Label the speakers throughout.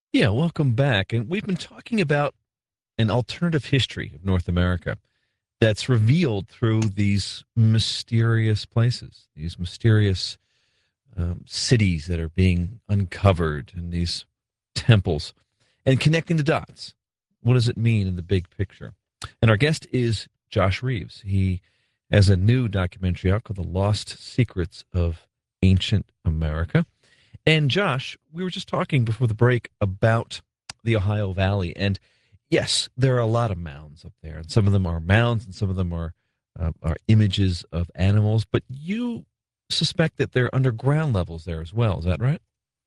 Speaker 1: Yeah, welcome back. And we've been talking about an alternative history of North America that's revealed through these mysterious places, these mysterious cities that are being uncovered, and these temples, and connecting the dots. What does it mean in the big picture? And our guest is Josh Reeves. He has a new documentary out called The Lost Secrets of Ancient America. And Josh, we were just talking before the break about the Ohio Valley, and yes, there are a lot of mounds up there, and some of them are mounds, and some of them are images of animals. But you suspect that there are underground levels there as well. Is that right?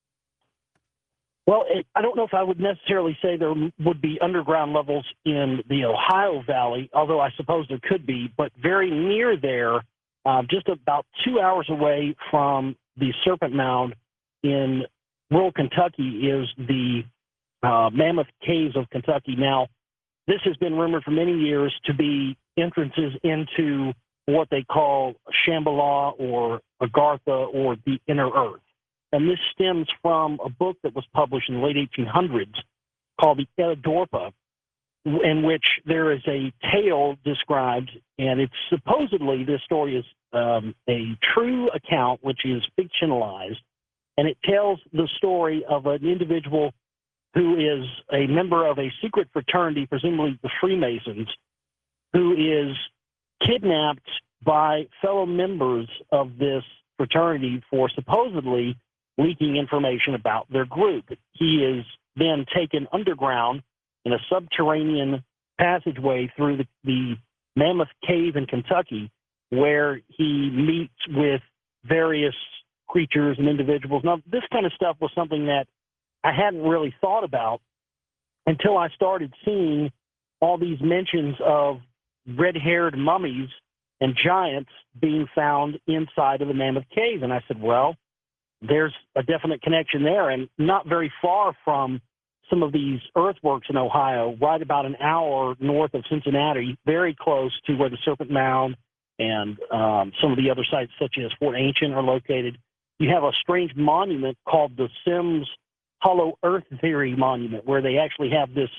Speaker 2: Well, I don't know if I would necessarily say there would be underground levels in the Ohio Valley, although I suppose there could be, but very near there, just about 2 hours away from the Serpent Mound in rural Kentucky, is the Mammoth Caves of Kentucky. Now, this has been rumored for many years to be entrances into what they call Shambhala or Agartha or the inner earth. And this stems from a book that was published in the late 1800s called the Edadorpa, in which there is a tale described, and it's supposedly this story is a true account, which is fictionalized, and it tells the story of an individual who is a member of a secret fraternity, presumably the Freemasons, who is kidnapped by fellow members of this fraternity for supposedly leaking information about their group. He is then taken underground in a subterranean passageway through the Mammoth Cave in Kentucky, where he meets with various creatures and individuals. Now, this kind of stuff was something that I hadn't really thought about until I started seeing all these mentions of red-haired mummies and giants being found inside of the Mammoth Cave. And I said, well, there's a definite connection there, and not very far from some of these earthworks in Ohio, right about an hour north of Cincinnati, very close to where the Serpent Mound and some of the other sites, such as Fort Ancient, are located. You have a strange monument called the Sims Hollow Earth Theory Monument, where they actually have this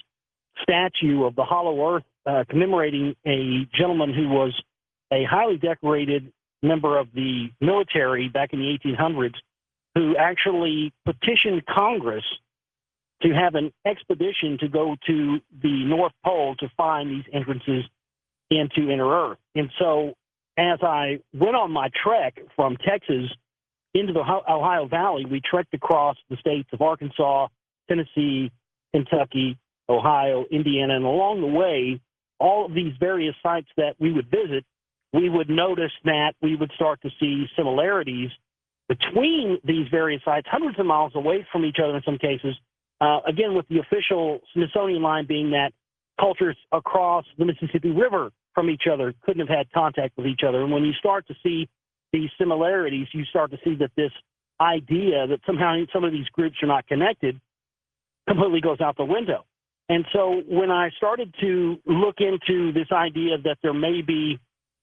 Speaker 2: statue of the Hollow Earth commemorating a gentleman who was a highly decorated member of the military back in the 1800s, who actually petitioned Congress to have an expedition to go to the North Pole to find these entrances into inner Earth. And so as I went on my trek from Texas into the Ohio Valley, we trekked across the states of Arkansas, Tennessee, Kentucky, Ohio, Indiana, and along the way, all of these various sites that we would visit, we would notice that we would start to see similarities between these various sites, hundreds of miles away from each other in some cases, again, with the official Smithsonian line being that cultures across the Mississippi River from each other couldn't have had contact with each other. And when you start to see these similarities, you start to see that this idea that somehow some of these groups are not connected completely goes out the window. And so when I started to look into this idea that there may be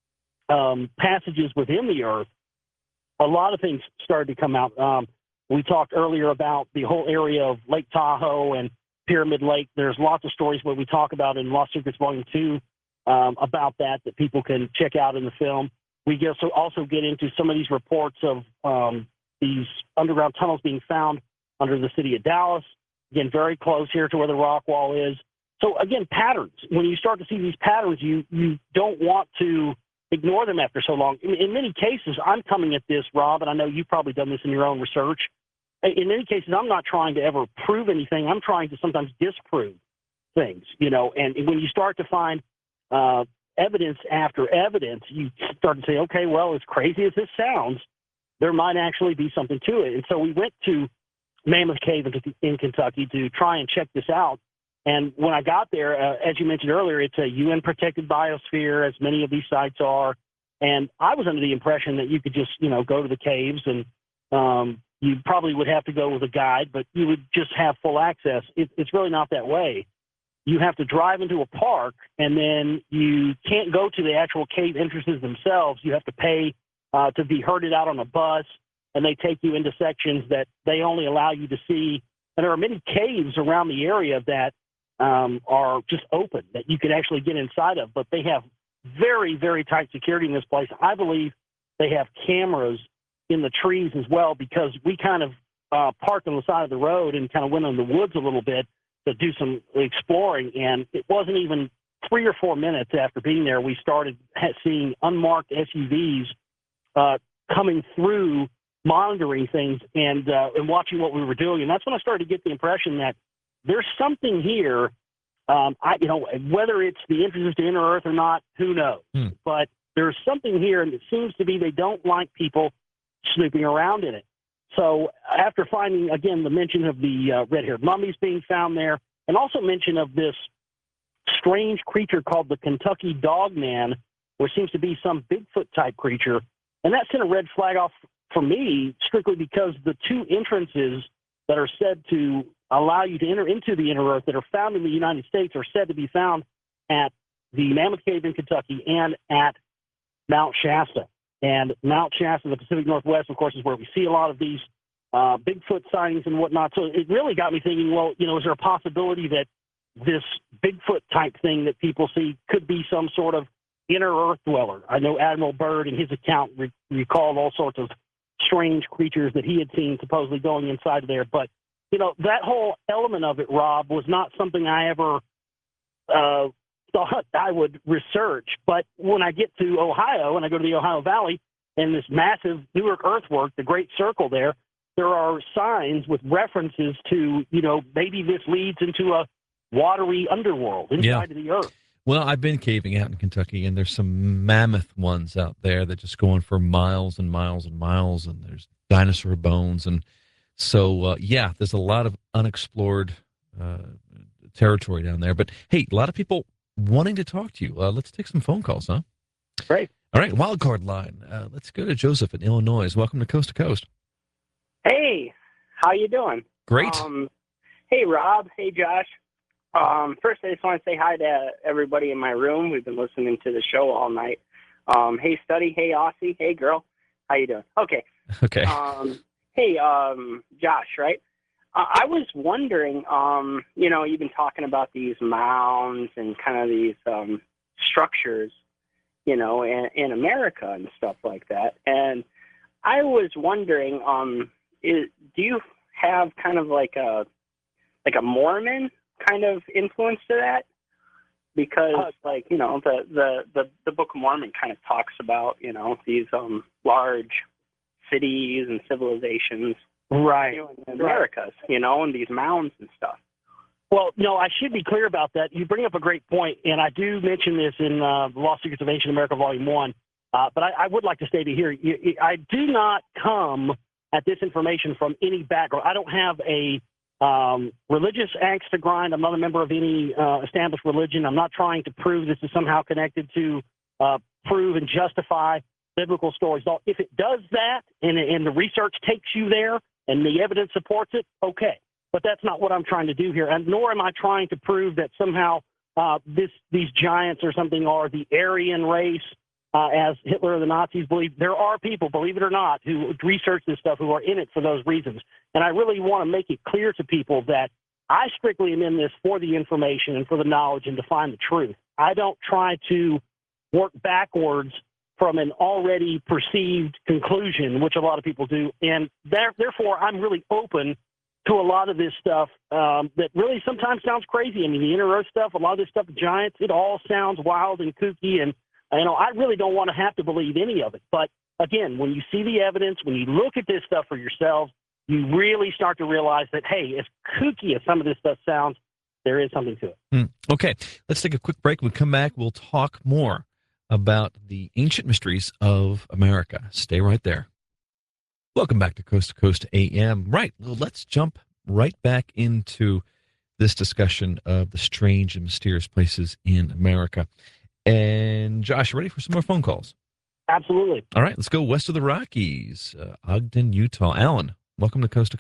Speaker 2: passages within the earth, a lot of things started to come out. We talked earlier about the whole area of Lake Tahoe and Pyramid Lake. There's lots of stories where we talk about in Lost Secrets Volume 2 about that people can check out in the film. We also get into some of these reports of these underground tunnels being found under the city of Dallas, again, very close here to where the rock wall is. So, again, patterns. When you start to see these patterns, you don't want to ignore them after so long. In many cases, I'm coming at this, Rob, and I know you've probably done this in your own research. In many cases, I'm not trying to ever prove anything. I'm trying to sometimes disprove things, and when you start to find evidence after evidence, you start to say, okay, well, as crazy as this sounds, there might actually be something to it. And so we went to Mammoth Cave in Kentucky to try and check this out. And when I got there, as you mentioned earlier, it's a UN-protected biosphere, as many of these sites are. And I was under the impression that you could just, go to the caves, and you probably would have to go with a guide, but you would just have full access. It's really not that way. You have to drive into a park, and then you can't go to the actual cave entrances themselves. You have to pay to be herded out on a bus, and they take you into sections that they only allow you to see And there are many caves around the area that are just open that you could actually get inside of, but they have very, very tight security in this place. I believe they have cameras in the trees as well, because we kind of parked on the side of the road and kind of went in the woods a little bit to do some exploring. And it wasn't even 3 or 4 minutes after being there, we started seeing unmarked SUVs coming through, monitoring things and watching what we were doing. And that's when I started to get the impression that there's something here. Whether it's the entrances to inner Earth or not, who knows? But there's something here, and it seems to be they don't like people snooping around in it. So after finding, again, the mention of the red-haired mummies being found there, and also mention of this strange creature called the Kentucky Dogman, where seems to be some Bigfoot-type creature, and that sent a red flag off for me, strictly because the two entrances that are said to allow you to enter into the inner Earth that are found in the United States are said to be found at the Mammoth Cave in Kentucky and at Mount Shasta. And Mount Shasta, the Pacific Northwest, of course, is where we see a lot of these Bigfoot sightings and whatnot. So it really got me thinking, well, is there a possibility that this Bigfoot type thing that people see could be some sort of inner Earth dweller? I know Admiral Byrd in his account recalled all sorts of strange creatures that he had seen supposedly going inside of there. But, that whole element of it, Rob, was not something I ever thought I would research. But when I get to Ohio and I go to the Ohio Valley and this massive Newark earthwork, the Great Circle there are signs with references to, maybe this leads into a watery underworld inside of the earth.
Speaker 1: Well, I've been caving out in Kentucky, and there's some mammoth ones out there that just go on for miles and miles and miles, and there's dinosaur bones. And so, there's a lot of unexplored territory down there. But, hey, a lot of people wanting to talk to you. Let's take some phone calls, huh?
Speaker 2: Great.
Speaker 1: All right, wild card line. Let's go to Joseph in Illinois. Welcome to Coast to Coast.
Speaker 3: Hey, how you doing?
Speaker 1: Great.
Speaker 3: Hey, Rob. Hey, Josh. First, I just want to say hi to everybody in my room. We've been listening to the show all night. Hey, Study. Hey, Aussie. Hey, girl. How you doing? Okay.
Speaker 1: Okay.
Speaker 3: Hey, Josh, right? I was wondering, you've been talking about these mounds and kind of these structures, in America and stuff like that. And I was wondering, do you have kind of like a Mormon kind of influence to that? Because the Book of Mormon kind of talks about, these large cities and civilizations,
Speaker 2: right,
Speaker 3: in Americas, and these mounds and stuff.
Speaker 2: Well, no, I should be clear about that. You bring up a great point, and I do mention this in The Lost Secrets of Ancient America, Volume 1. But I would like to state it here. I do not come at this information from any background. I don't have a religious axe to grind. I'm not a member of any established religion. I'm not trying to prove this is somehow connected to prove and justify biblical stories. If it does that and the research takes you there and the evidence supports it, okay. But that's not what I'm trying to do here, and nor am I trying to prove that somehow these giants or something are the Aryan race, as Hitler and the Nazis believe. There are people, believe it or not, who research this stuff who are in it for those reasons. And I really want to make it clear to people that I strictly am in this for the information and for the knowledge and to find the truth. I don't try to work backwards from an already perceived conclusion, which a lot of people do. And therefore, I'm really open to a lot of this stuff that really sometimes sounds crazy. I mean, the inner Earth stuff, a lot of this stuff, the giants, it all sounds wild and kooky. And, I really don't want to have to believe any of it. But again, when you see the evidence, when you look at this stuff for yourselves, you really start to realize that, hey, as kooky as some of this stuff sounds, there is something to it.
Speaker 1: Okay, let's take a quick break. When we come back, we'll talk more about the ancient mysteries of America. Stay right there. Welcome back to Coast AM. Right, well, let's jump right back into this discussion of the strange and mysterious places in America. And Josh, you ready for some more phone calls?
Speaker 2: Absolutely.
Speaker 1: All right, let's go west of the Rockies, Ogden, Utah. Alan, welcome to Coast.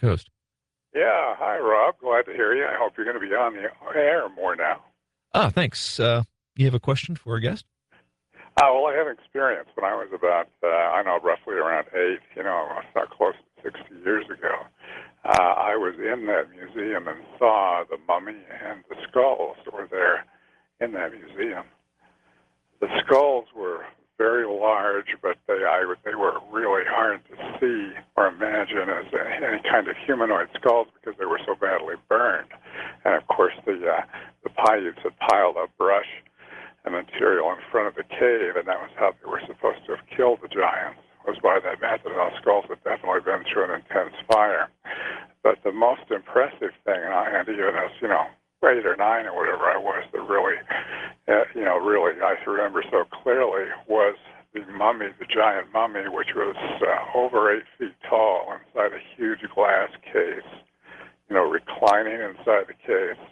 Speaker 4: Yeah, hi, Rob. Glad to hear you. I hope you're going to be on the air more now.
Speaker 1: Thanks. You have a question for our guest?
Speaker 4: Well, I had an experience when I was about, roughly around 8, it's not close to 60 years ago. I was in that museum and saw the mummy and the skulls were there in that museum. The skulls were very large, but they were really hard to see or imagine as any kind of humanoid skulls because they were so badly burned. And of course, the Paiutes had piled up brush and material in front of the cave, and that was how they were supposed to have killed the giants, was by that method. Those skulls had definitely been through an intense fire. But the most impressive thing, and even as, 8 or 9 or whatever I was, that really, really I remember so clearly, was the mummy, the giant mummy, which was over 8 feet tall inside a huge glass case, reclining inside the case.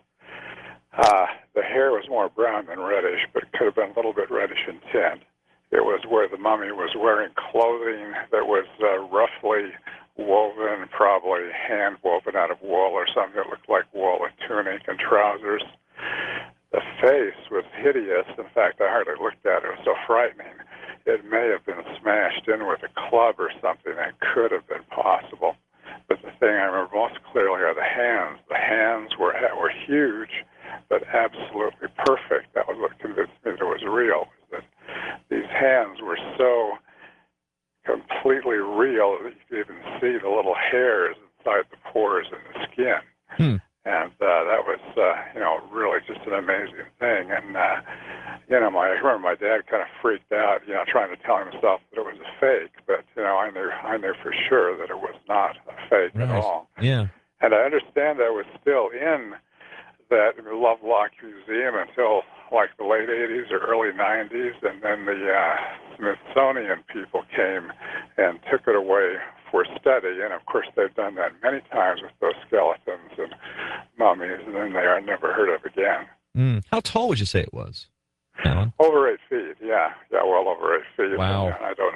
Speaker 4: The hair was more brown than reddish, but it could have been a little bit reddish in tint. It was where the mummy was wearing clothing that was roughly woven, probably hand woven out of wool or something that looked like wool, a tunic and trousers. The face was hideous. In fact, I hardly looked at it. It was so frightening. It may have been smashed in with a club or something. That could have been possible. But the thing I remember most clearly are the hands. The hands were huge, but absolutely perfect. That was what convinced me that it was real. That these hands were so completely real that you could even see the little hairs inside the pores in the skin. And that was, really just an amazing thing. And, I remember my dad kind of freaked out, trying to tell himself that it was a fake. But, I knew for sure that it was not a fake at all.
Speaker 1: Yeah.
Speaker 4: And I understand that was still in that Lovelock Museum until like the late 80s or early 90s, and then the Smithsonian people came and took it away for study. And of course, they've done that many times with those skeletons and mummies, and then they are never heard of again.
Speaker 1: How tall would you say it was, Alan?
Speaker 4: Over 8 feet, yeah, well over 8 feet.
Speaker 1: Wow.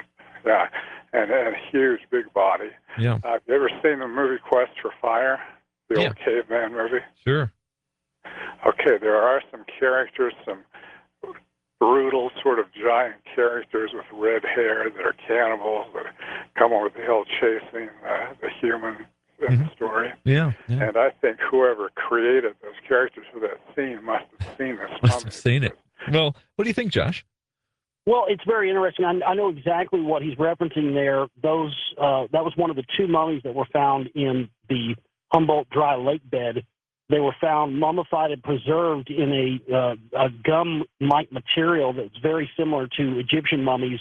Speaker 4: And a huge, big body.
Speaker 1: Yeah.
Speaker 4: Have you ever seen the movie Quest for Fire, the old caveman movie?
Speaker 1: Sure.
Speaker 4: Okay, there are some characters, some brutal sort of giant characters with red hair that are cannibals that come over the hill chasing the human in the story.
Speaker 1: Yeah.
Speaker 4: And I think whoever created those characters for that scene must have seen this.
Speaker 1: Must have seen it. Well, what do you think, Josh?
Speaker 2: Well, it's very interesting. I know exactly what he's referencing there. That was one of the 2 mummies that were found in the Humboldt dry lake bed. They were found mummified and preserved in a gum-like material that's very similar to Egyptian mummies.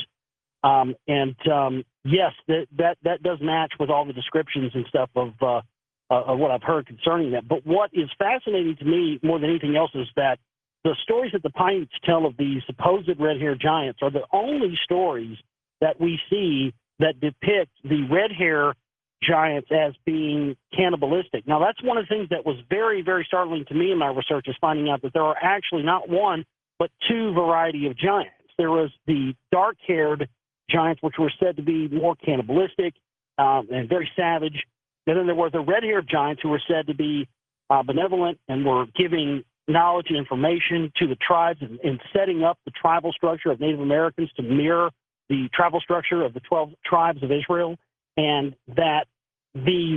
Speaker 2: Yes, that does match with all the descriptions and stuff of what I've heard concerning that. But what is fascinating to me more than anything else is that the stories that the Paiutes tell of these supposed red-haired giants are the only stories that we see that depict the red-hair giants as being cannibalistic. Now, that's one of the things that was very, very startling to me in my research, is finding out that there are actually not one, but 2 variety of giants. There was the dark-haired giants, which were said to be more cannibalistic and very savage. And then there were the red-haired giants who were said to be benevolent and were giving knowledge and information to the tribes and setting up the tribal structure of Native Americans to mirror the tribal structure of the 12 tribes of Israel. And that these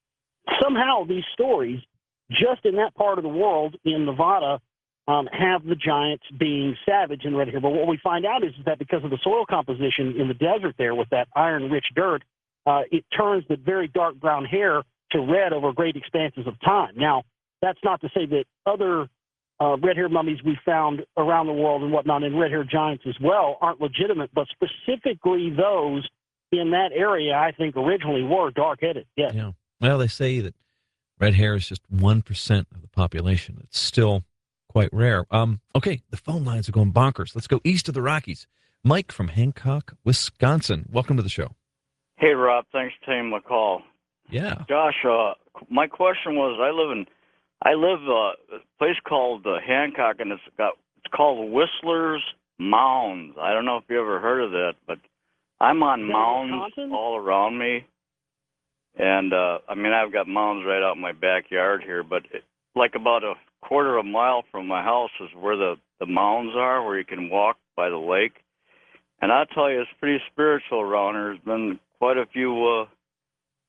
Speaker 2: stories, just in that part of the world in Nevada, have the giants being savage and red hair. But what we find out is that because of the soil composition in the desert there with that iron-rich dirt, it turns the very dark brown hair to red over great expanses of time. Now, that's not to say that other red-haired mummies we found around the world and whatnot, and red-haired giants as well, aren't legitimate, but specifically those in that area, I think, originally were dark-headed. Yes.
Speaker 1: Yeah. Well, they say that red hair is just 1% of the population. It's still quite rare. Okay, the phone lines are going bonkers. Let's go east of the Rockies. Mike from Hancock, Wisconsin. Welcome to the show.
Speaker 5: Hey, Rob. Thanks for taking my call.
Speaker 1: Yeah.
Speaker 5: Josh, my question was, I live a place called Hancock, and it's called Whistler's Mounds. I don't know if you ever heard of that, but I'm on mounds all around me. And, I've got mounds right out in my backyard here, but like about a quarter of a mile from my house is where the mounds are, where you can walk by the lake. And I'll tell you, it's pretty spiritual around here. There's been quite a few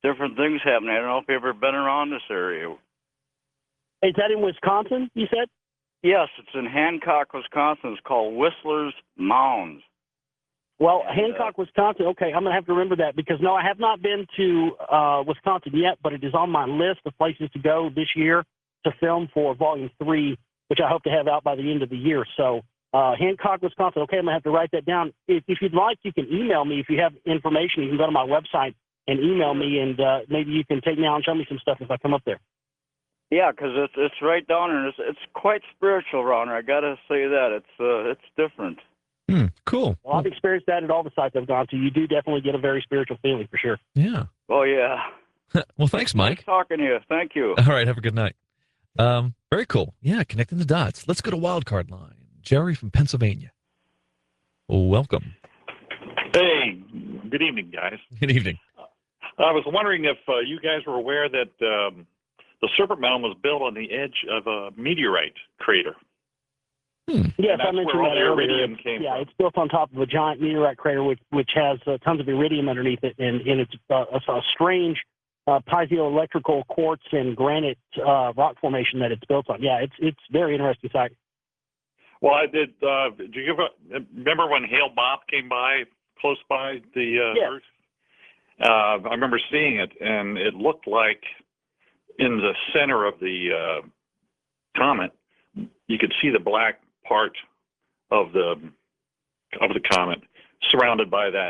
Speaker 5: different things happening. I don't know if you've ever been around this area.
Speaker 2: Is that in Wisconsin, you said?
Speaker 5: Yes, it's in Hancock, Wisconsin. It's called Whistler's Mounds.
Speaker 2: Well, Hancock, Wisconsin. Okay, I'm going to have to remember that because, no, I have not been to Wisconsin yet, but it is on my list of places to go this year to film for Volume 3, which I hope to have out by the end of the year. So Hancock, Wisconsin. Okay, I'm going to have to write that down. If you'd like, you can email me. If you have information, you can go to my website and email me, and maybe you can take me out and show me some stuff if I come up there.
Speaker 5: Yeah, because it's right down there. It's quite spiritual around there. I got to say that. It's different.
Speaker 1: Cool.
Speaker 2: Well, I've experienced that at all the sites I've gone to. You do definitely get a very spiritual feeling for sure.
Speaker 1: Yeah.
Speaker 5: Oh, yeah.
Speaker 1: Well, thanks, Mike.
Speaker 5: Nice talking to you. Thank you.
Speaker 1: All right, have a good night. Very cool. Yeah, connecting the dots. Let's go to Wildcard Line. Jerry from Pennsylvania. Welcome.
Speaker 6: Hey, good evening, guys.
Speaker 1: Good evening.
Speaker 6: I was wondering if you guys were aware that the Serpent Mound was built on the edge of a meteorite crater.
Speaker 2: Yes, I mentioned that earlier.
Speaker 6: Iridium came from.
Speaker 2: It's built on top of a giant meteorite crater which has tons of iridium underneath it, and it's a strange piezoelectrical quartz and granite rock formation that it's built on. Yeah, it's very interesting site.
Speaker 6: Well, I did. Do you remember when Hale Bopp came by, close by the Earth? I remember seeing it, and it looked like in the center of the comet, you could see the black part of the comet surrounded by that,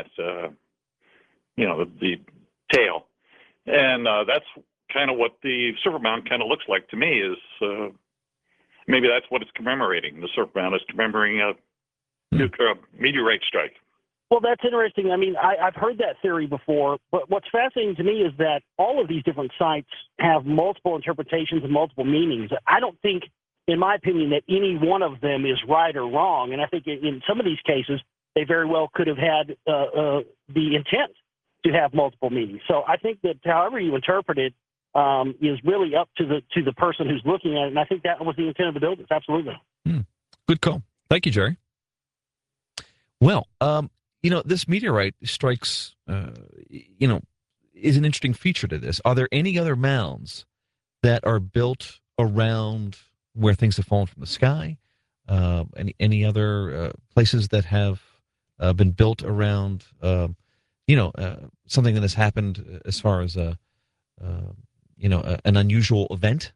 Speaker 6: the tail, and that's kind of what the Serpent Mound kind of looks like to me. Is maybe that's what it's commemorating. The Serpent Mound is commemorating a meteorite strike.
Speaker 2: Well, that's interesting. I mean, I've heard that theory before, but what's fascinating to me is that all of these different sites have multiple interpretations and multiple meanings. I don't think, in my opinion, that any one of them is right or wrong. And I think in some of these cases, they very well could have had the intent to have multiple meanings. So I think that however you interpret it is really up to the person who's looking at it. And I think that was the intent of the builders. Absolutely.
Speaker 1: Good call. Thank you, Jerry. Well, this meteorite strikes, is an interesting feature to this. Are there any other mounds that are built around where things have fallen from the sky? Any other places that have been built around, something that has happened as far as an unusual event?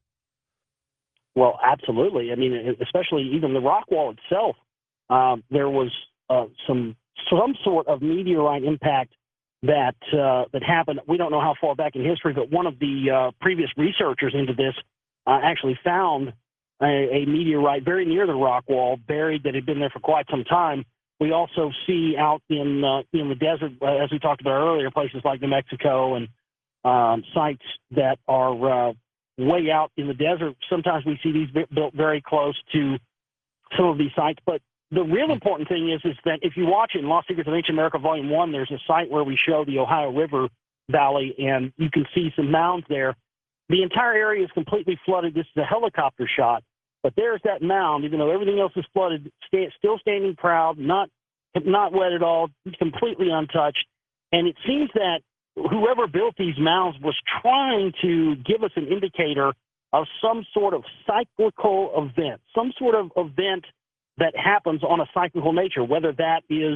Speaker 2: Well, absolutely. I mean, especially even the rock wall itself, there was some sort of meteorite impact that happened. We don't know how far back in history, but one of the previous researchers into this actually found a meteorite very near the rock wall, buried, that had been there for quite some time. We also see out in the desert, as we talked about earlier, places like New Mexico and sites that are way out in the desert. Sometimes we see these built very close to some of these sites. But the real important thing is that if you watch it in Lost Secrets of Ancient America Volume 1, there's a site where we show the Ohio River Valley, and you can see some mounds there. The entire area is completely flooded. This is a helicopter shot. But there's that mound, even though everything else is flooded, still standing proud, not wet at all, completely untouched. And it seems that whoever built these mounds was trying to give us an indicator of some sort of cyclical event, some sort of event that happens on a cyclical nature, whether that is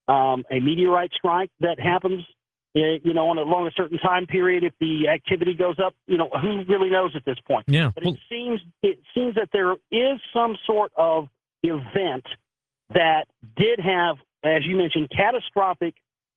Speaker 2: a meteorite strike that happens along a certain time period. If the activity goes up, who really knows at this point?
Speaker 1: Yeah.
Speaker 2: But it seems that there is some sort of event that did have, as you mentioned, catastrophic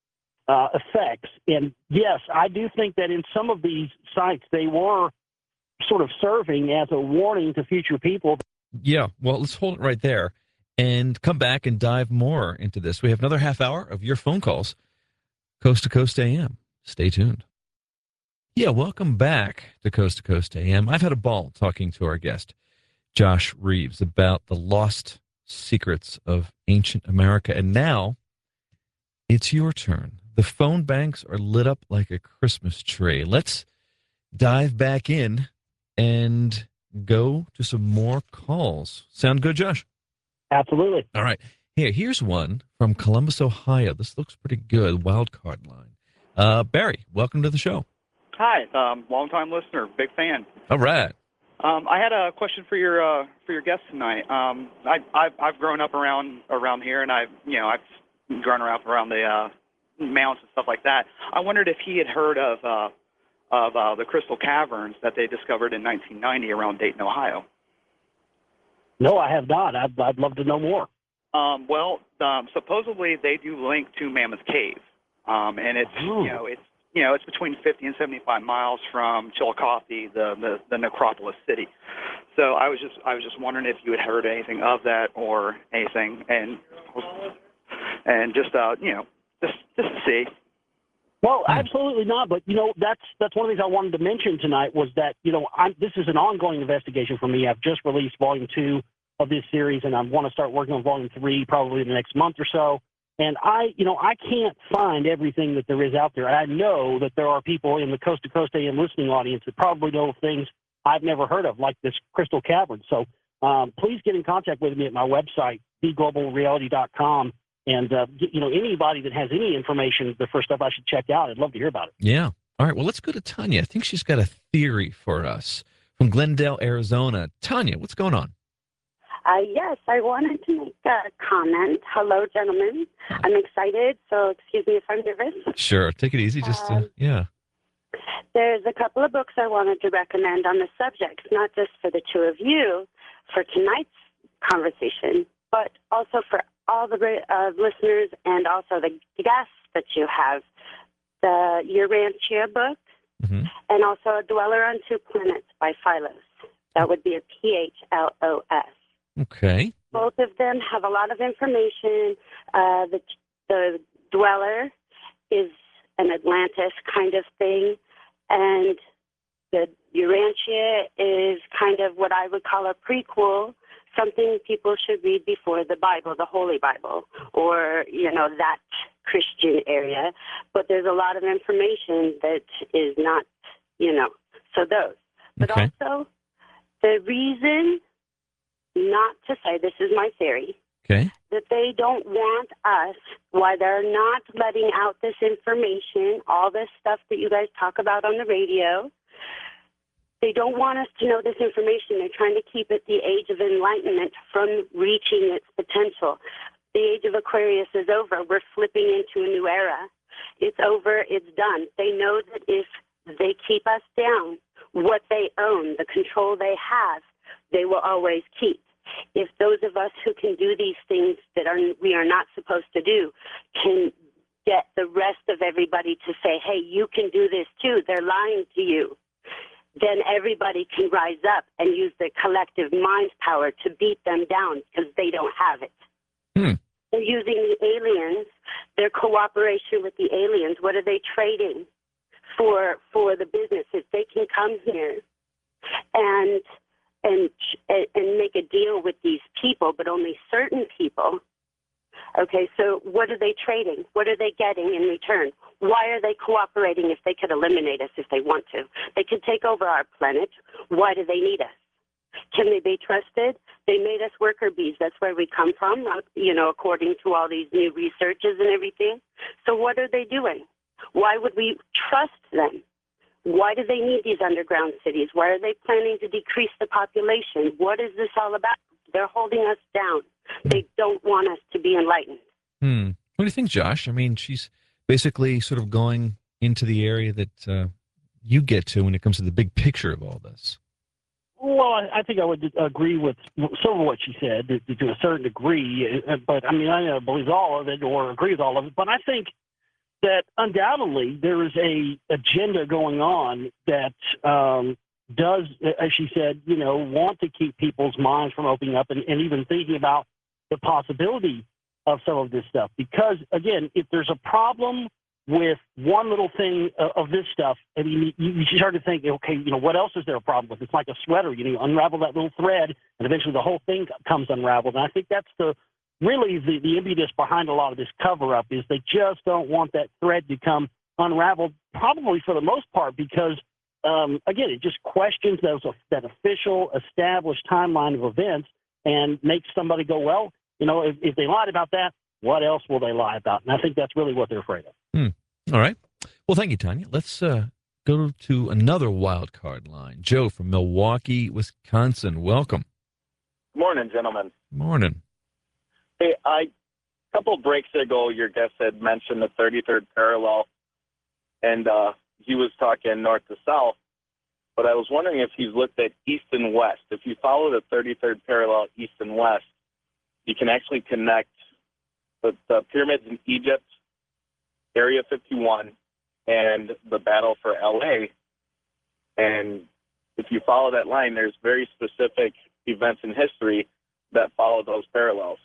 Speaker 2: effects. And yes, I do think that in some of these sites, they were sort of serving as a warning to future people.
Speaker 1: Yeah. Well, let's hold it right there and come back and dive more into this. We have another half hour of your phone calls. Coast to Coast AM. Stay tuned. Yeah, welcome back to Coast AM. I've had a ball talking to our guest, Josh Reeves, about the lost secrets of ancient America. And now it's your turn. The phone banks are lit up like a Christmas tree. Let's dive back in and go to some more calls. Sound good, Josh?
Speaker 2: Absolutely.
Speaker 1: All right. Here's one from Columbus, Ohio. This looks pretty good. Wildcard line. Barry, welcome to the show.
Speaker 7: Hi, long-time listener, big fan.
Speaker 1: All right.
Speaker 7: I had a question for your guest tonight. I've grown up around here, and I've grown up around the mountains and stuff like that. I wondered if he had heard of the Crystal Caverns that they discovered in 1990 around Dayton, Ohio.
Speaker 2: No, I have not. I'd love to know more.
Speaker 7: Supposedly they do link to Mammoth Cave, and it's between 50 and 75 miles from Chillicothe, the necropolis city. So I was just wondering if you had heard anything of that or anything, and just to see.
Speaker 2: Well, absolutely not. But that's one of the things I wanted to mention tonight was that this is an ongoing investigation for me. I've just released Volume 2 of this series, and I want to start working on Volume 3 probably in the next month or so. And I can't find everything that there is out there. I know that there are people in the Coast to Coast AM listening audience that probably know things I've never heard of, like this Crystal Cavern. So please get in contact with me at my website, theglobalreality.com. And, anybody that has any information, the first stuff I should check out, I'd love to hear about it.
Speaker 1: Yeah. All right. Well, let's go to Tanya. I think she's got a theory for us from Glendale, Arizona. Tanya, what's going on?
Speaker 8: Yes, I wanted to make a comment. Hello, gentlemen. I'm excited, so excuse me if I'm nervous.
Speaker 1: Sure. Take it easy.
Speaker 8: There's a couple of books I wanted to recommend on the subject, not just for the two of you for tonight's conversation, but also for all the listeners and also the guests that you have. The Urantia book, and also A Dweller on Two Planets by Philos. That would be a Phlos.
Speaker 1: Okay.
Speaker 8: Both of them have a lot of information. The Dweller is an Atlantis kind of thing, and the Urantia is kind of what I would call a prequel, something people should read before the Bible, the Holy Bible, or, that Christian area. But there's a lot of information that is not, so those. But also, the reason not to say, this is my theory, that they don't want us, why they're not letting out this information, all this stuff that you guys talk about on the radio, they don't want us to know this information. They're trying to keep it the age of enlightenment from reaching its potential. The age of Aquarius is over. We're flipping into a new era. It's over. It's done. They know that if they keep us down, what they own, the control they have, they will always keep. If those of us who can do these things that we are not supposed to do can get the rest of everybody to say, hey, you can do this too, they're lying to you, then everybody can rise up and use their collective mind power to beat them down because they don't have it. They're using the aliens, their cooperation with the aliens. What are they trading for the business? If they can come here and make a deal with these people, but only certain people. Okay, so what are they trading? What are they getting in return? Why are they cooperating if they could eliminate us if they want to? They could take over our planet. Why do they need us? Can they be trusted? They made us worker bees. That's where we come from, according to all these new researches and everything. So what are they doing? Why would we trust them? Why do they need these underground cities? Why are they planning to decrease the population? What is this all about? They're holding us down. They don't want us to be enlightened.
Speaker 1: What do you think, Josh? I mean, she's basically sort of going into the area that you get to when it comes to the big picture of all this.
Speaker 2: Well, I think I would agree with some of what she said to a certain degree, but I mean, I don't believe all of it or agree with all of it. But I think that undoubtedly there is a agenda going on that does, as she said, want to keep people's minds from opening up and even thinking about the possibility of some of this stuff. Because, again, if there's a problem with one little thing of this stuff, I mean, you start to think, okay, what else is there a problem with? It's like a sweater. You unravel that little thread, and eventually the whole thing comes unraveled. And I think that's really the impetus behind a lot of this cover-up is they just don't want that thread to come unraveled, probably for the most part because, again, it just questions that official established timeline of events and makes somebody go, well, if they lied about that, what else will they lie about? And I think that's really what they're afraid of.
Speaker 1: All right. Well, thank you, Tanya. Let's go to another wild card line. Joe from Milwaukee, Wisconsin. Welcome.
Speaker 9: Morning, gentlemen.
Speaker 1: Morning.
Speaker 9: Hey, a couple of breaks ago, your guest had mentioned the 33rd parallel, and he was talking north to south. But I was wondering if he's looked at east and west. If you follow the 33rd parallel east and west, you can actually connect the pyramids in Egypt, Area 51, and the battle for LA. And if you follow that line, there's very specific events in history that follow those parallels.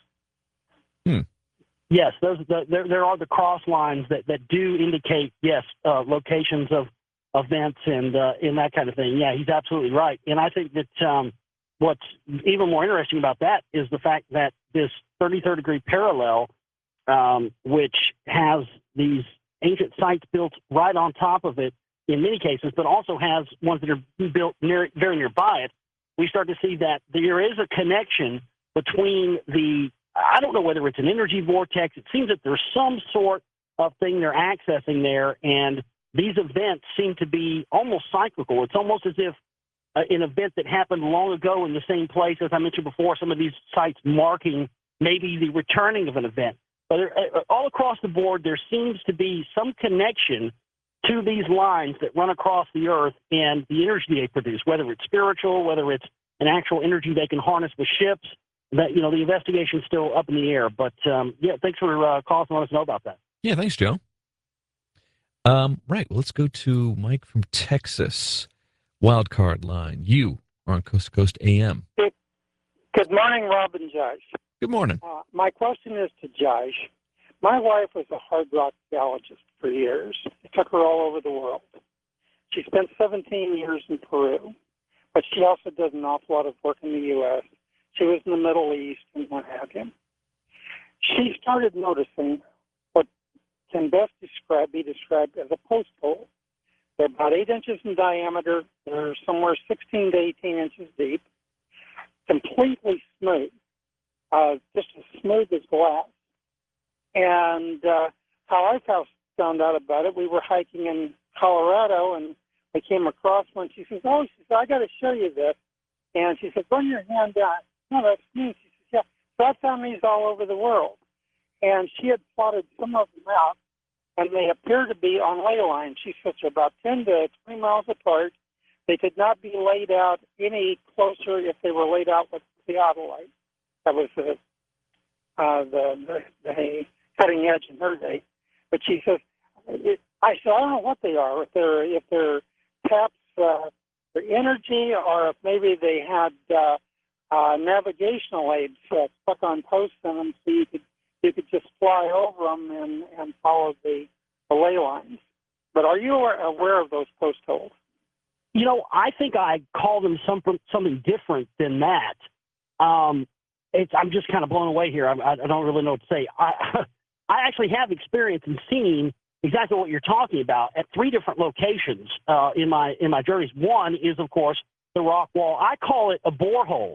Speaker 2: Yes, there are the cross lines that do indicate, yes, locations of events and that kind of thing. Yeah, he's absolutely right. And I think that what's even more interesting about that is the fact that this 33rd degree parallel, which has these ancient sites built right on top of it in many cases, but also has ones that are built very nearby it, we start to see that there is a connection between I don't know whether it's an energy vortex. It seems that there's some sort of thing they're accessing there, and these events seem to be almost cyclical. It's almost as if an event that happened long ago in the same place, as I mentioned before, some of these sites marking maybe the returning of an event. But all across the board, there seems to be some connection to these lines that run across the earth and the energy they produce, whether it's spiritual, whether it's an actual energy they can harness with ships. That, the investigation's still up in the air. But, yeah, thanks for calling to let us know about that.
Speaker 1: Yeah, thanks, Joe. Right, well, let's go to Mike from Texas. Wild card line. You are on Coast to Coast AM.
Speaker 10: Good morning, Rob and Josh.
Speaker 1: Good morning.
Speaker 10: My question is to Josh. My wife was a hard rock geologist for years. It took her all over the world. She spent 17 years in Peru, but she also did an awful lot of work in the U.S. She was in the Middle East and what have you. She started noticing what can best be described as a post hole. They're about 8 inches in diameter. They're somewhere 16 to 18 inches deep, completely smooth, just as smooth as glass. And how I found out about it, we were hiking in Colorado, and I came across one. She says, I got to show you this. And she said, run your hand down. No, that's me. She says, yeah. So I found these all over the world. And she had plotted some of them out, and they appear to be on ley lines. She says they're about 10 to 20 miles apart. They could not be laid out any closer if they were laid out with theodolite. That was the cutting edge in her day. But she says, I said, I don't know what they are. If they're taps for energy, or if maybe they had navigational aids stuck on posts in them, so you could just fly over them and follow the ley lines. But are you aware of those post holes?
Speaker 2: I think I call them something different than that. I'm just kind of blown away here. I don't really know what to say. I actually have experience in seeing exactly what you're talking about at 3 different locations in my journeys. One is, of course, the rock wall. I call it a borehole.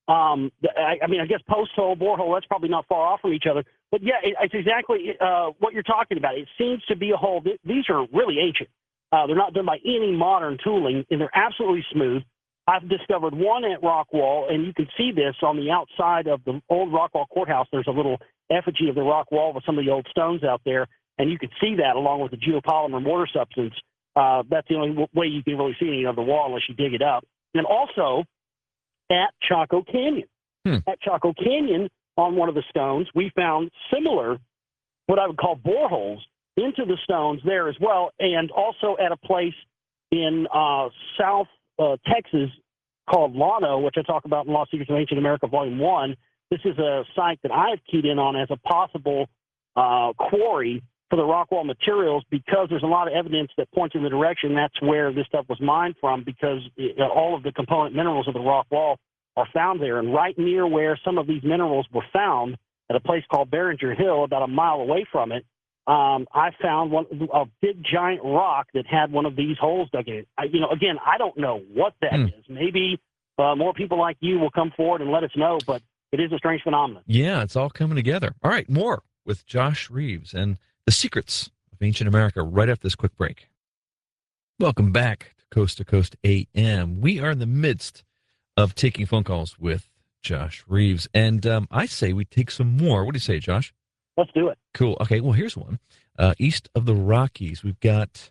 Speaker 2: I guess post hole, borehole, that's probably not far off from each other. But, yeah, it's exactly what you're talking about. It seems to be a hole. These are really ancient. They're not done by any modern tooling, and they're absolutely smooth. I've discovered one at Rockwall, and you can see this on the outside of the old Rockwall Courthouse. There's a little effigy of the rock wall with some of the old stones out there, and you can see that along with the geopolymer mortar substance. That's the only way you can really see any of the wall unless you dig it up. And also at Chaco Canyon. At Chaco Canyon, on one of the stones, we found similar, what I would call boreholes, into the stones there as well, and also at a place in South Texas called Llano, which I talk about in Lost Secrets of Ancient America, Volume 1. This is a site that I have keyed in on as a possible quarry for the Rockwall materials, because there's a lot of evidence that points in the direction that's where this stuff was mined from, because all of the component minerals of the Rockwall are found there. And right near where some of these minerals were found, at a place called Barringer Hill, about a mile away from it, I found a big giant rock that had one of these holes dug in it. Again, I don't know what that is. Maybe more people like you will come forward and let us know, but it is a strange phenomenon.
Speaker 1: Yeah, it's all coming together. All right, more with Josh Reeves and the secrets of ancient America right after this quick break. Welcome back to Coast AM. We are in the midst of taking phone calls with Josh Reeves, and I say we take some more. What do you say, Josh?
Speaker 2: Let's do it.
Speaker 1: Cool. Okay, well, here's one. East of the Rockies, we've got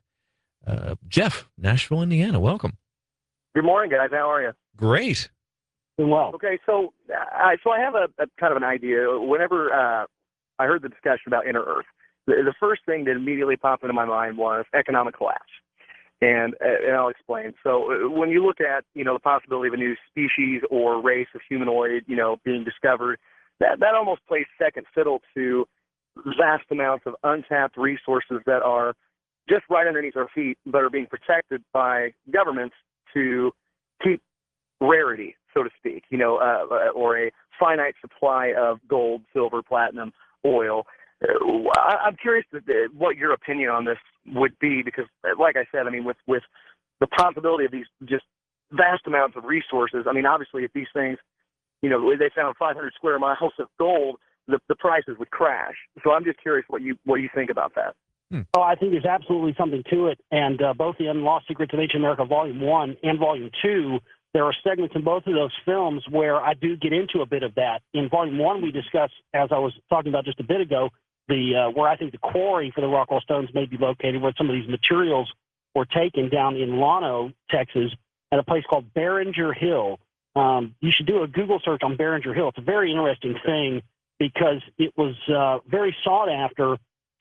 Speaker 1: Jeff, Nashville, Indiana. Welcome.
Speaker 11: Good morning, guys. How are you?
Speaker 1: Great.
Speaker 2: Doing well.
Speaker 11: Okay, so I have a kind of an idea. Whenever I heard the discussion about inner Earth, the first thing that immediately popped into my mind was economic collapse. And I'll explain. So when you look at, the possibility of a new species or race of humanoid, being discovered, that almost plays second fiddle to vast amounts of untapped resources that are just right underneath our feet, but are being protected by governments to keep rarity, so to speak, or a finite supply of gold, silver, platinum, oil. I'm curious what your opinion on this would be, because, like I said, with the possibility of these just vast amounts of resources, obviously, if these things, they found 500 square miles of gold, the prices would crash. So I'm just curious what you think about that.
Speaker 2: Oh, I think there's absolutely something to it. And both the Unlost Secrets of Ancient America Volume 1 and Volume 2, there are segments in both of those films where I do get into a bit of that. In Volume 1, we discuss, as I was talking about just a bit ago, where I think the quarry for the Rockwall Stones may be located, where some of these materials were taken down in Llano, Texas, at a place called Barringer Hill. You should do a Google search on Barringer Hill. It's a very interesting thing because it was very sought after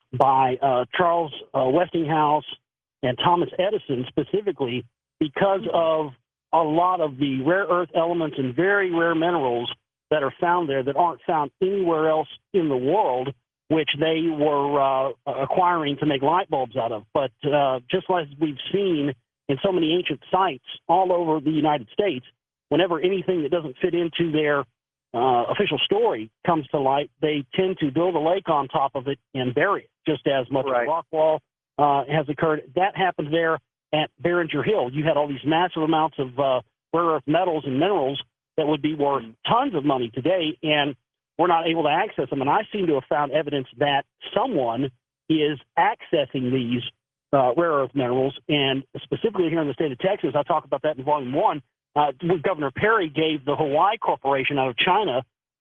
Speaker 2: by Charles Westinghouse and Thomas Edison specifically because of a lot of the rare earth elements and very rare minerals that are found there that aren't found anywhere else in the world, which they were acquiring to make light bulbs out of. But just like we've seen in so many ancient sites all over the United States, whenever anything that doesn't fit into their official story comes to light, they tend to build a lake on top of it and bury it, just as much as Rockwall has occurred. That happened there at Barringer Hill. You had all these massive amounts of rare earth metals and minerals that would be worth tons of money today, and we're not able to access them. And I seem to have found evidence that someone is accessing these rare earth minerals, and specifically here in the state of Texas, I talk about that in Volume 1, Governor Perry gave the Hawaii Corporation out of China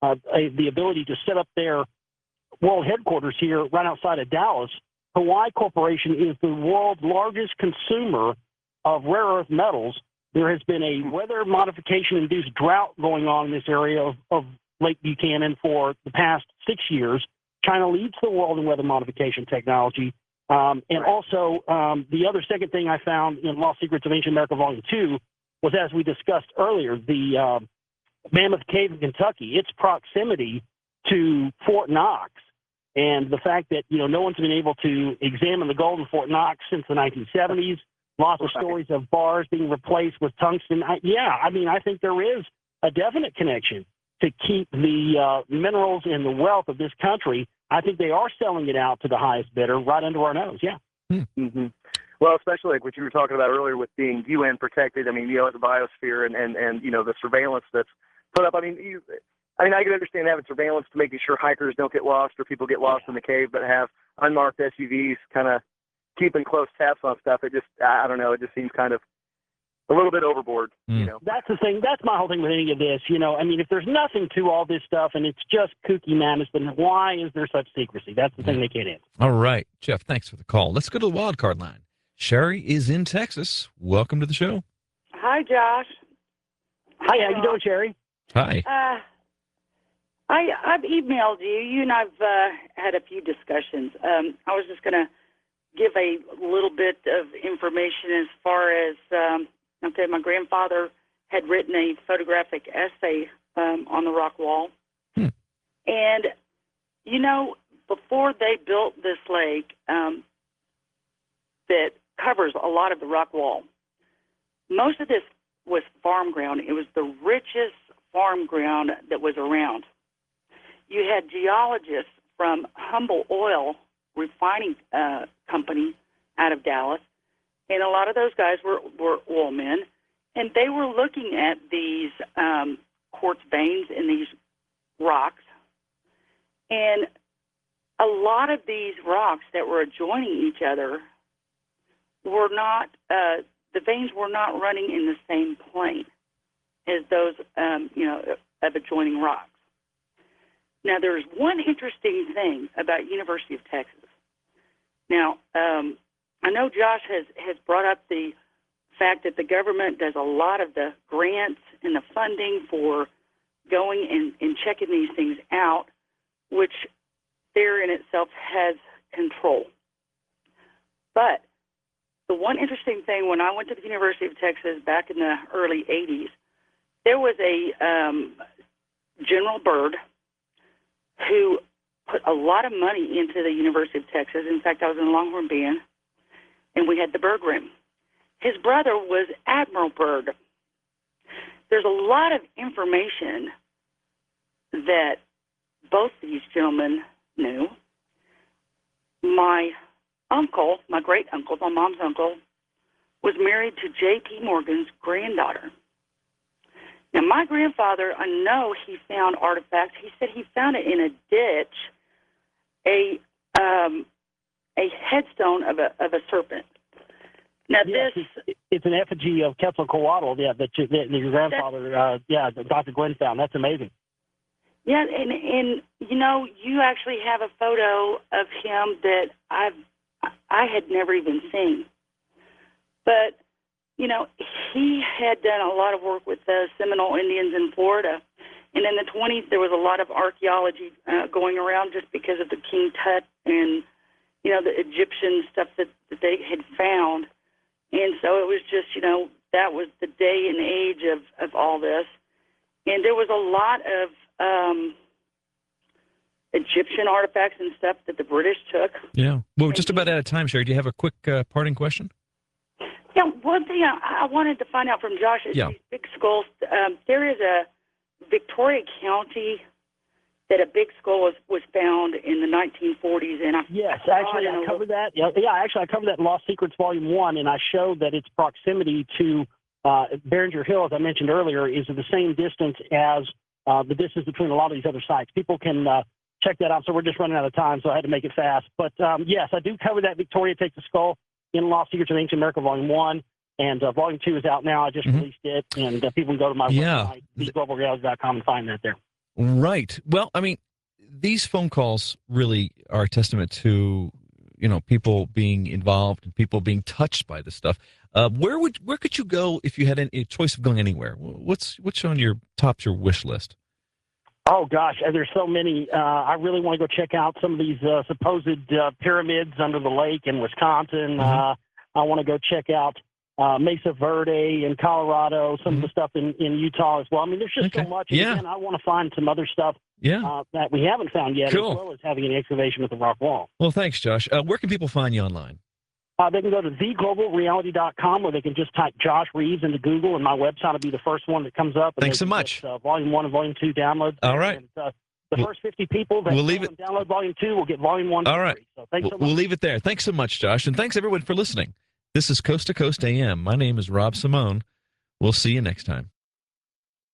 Speaker 2: the ability to set up their world headquarters here right outside of Dallas. Hawaii Corporation is the world's largest consumer of rare earth metals. There has been a weather modification-induced drought going on in this area of Lake Buchanan for the past 6 years. China leads the world in weather modification technology. And also, the other second thing I found in Lost Secrets of Ancient America Volume 2 was, as we discussed earlier, the Mammoth Cave in Kentucky, its proximity to Fort Knox, and the fact that, no one's been able to examine the gold in Fort Knox since the 1970s. Lots of stories of bars being replaced with tungsten. I think there is a definite connection to keep the minerals and the wealth of this country. I think they are selling it out to the highest bidder right under our nose, yeah.
Speaker 11: Mm-hmm. Well, especially like what you were talking about earlier with being UN protected. The biosphere and the surveillance that's put up. I can understand having surveillance to making sure hikers don't get lost or people get lost in the cave, but have unmarked SUVs kind of keeping close tabs on stuff. It just, I don't know, it just seems kind of a little bit overboard,
Speaker 2: That's the thing. That's my whole thing with any of this. If there's nothing to all this stuff and it's just kooky madness, then why is there such secrecy? That's the thing they can't answer.
Speaker 1: All right, Jeff, thanks for the call. Let's go to the wild card line. Sherry is in Texas. Welcome to the show.
Speaker 12: Hi, Josh.
Speaker 2: Hi, how you doing, Sherry?
Speaker 1: Hi.
Speaker 12: I've emailed you. You and I've had a few discussions. I was just going to give a little bit of information as far as, my grandfather had written a photographic essay on the rock wall. And, before they built this lake that covers a lot of the rock wall, most of this was farm ground. It was the richest farm ground that was around. You had geologists from Humble Oil Refining Company out of Dallas, and a lot of those guys were oil men, and they were looking at these quartz veins in these rocks, and a lot of these rocks that were adjoining each other were not the veins were not running in the same plane as those of adjoining rocks. Now, there's one interesting thing about University of Texas. Now, I know Josh has brought up the fact that the government does a lot of the grants and the funding for going and checking these things out, which there in itself has control. But the one interesting thing, when I went to the University of Texas back in the early 80s, there was a General Byrd who put a lot of money into the University of Texas. In fact, I was in the Longhorn Band, and we had the Byrd Room. His brother was Admiral Byrd. There's a lot of information that both these gentlemen knew. My uncle, my great-uncle, my mom's uncle, was married to J.P. Morgan's granddaughter. Now, my grandfather, I know he found artifacts. He said he found it in a ditch, a headstone of a serpent. Now,
Speaker 2: yes, it's an effigy of Quetzalcoatl, that your grandfather, Dr. Glenn found. That's amazing.
Speaker 12: Yeah, and you actually have a photo of him that I had never even seen. But he had done a lot of work with the Seminole Indians in Florida. And in the 1920s, there was a lot of archaeology going around just because of the King Tut and, the Egyptian stuff that they had found. And so it was just, that was the day and age of all this. And there was a lot of Egyptian artifacts and stuff that the British took.
Speaker 1: Yeah. Well, we're just about out of time, Sherry. Do you have a quick parting question?
Speaker 12: Yeah, one thing I wanted to find out from Josh is these big skulls. There is a Victoria County that a big skull was found in the 1940s, and
Speaker 2: I covered that. Yeah, actually, I covered that in Lost Secrets Volume 1, and I showed that its proximity to Behringer Hill, as I mentioned earlier, is the same distance as the distance between a lot of these other sites. People can check that out. So we're just running out of time, so I had to make it fast. But yes, I do cover that Victoria Takes the Skull in Lost Secrets of Ancient America, Volume 1, and Volume 2 is out now. I just released it, and people can go to my website, theglobalrealities.com, and find that there. Right.
Speaker 1: Well, I mean, these phone calls really are a testament to, people being involved and people being touched by this stuff. Where could you go if you had a choice of going anywhere? What's on your wish list?
Speaker 2: Oh, gosh, there's so many. I really want to go check out some of these supposed pyramids under the lake in Wisconsin. I want to go check out Mesa Verde in Colorado, some of the stuff in Utah as well. I mean, there's just so much. And again, I want to find some other stuff that we haven't found yet, as well as having an excavation with the rock wall.
Speaker 1: Well, thanks, Josh. Where can people find you online?
Speaker 2: They can go to theglobalreality.com, or they can just type Josh Reeves into Google, and my website will be the first one that comes up.
Speaker 1: Thanks so much.
Speaker 2: Volume 1 and Volume 2 downloads.
Speaker 1: All right.
Speaker 2: And, the first 50 people that download Volume 2 will get Volume 1.
Speaker 1: All right.
Speaker 2: So thanks so much.
Speaker 1: We'll leave it there. Thanks so much, Josh, and thanks everyone for listening. This is Coast to Coast AM. My name is Rob Simone. We'll see you next time.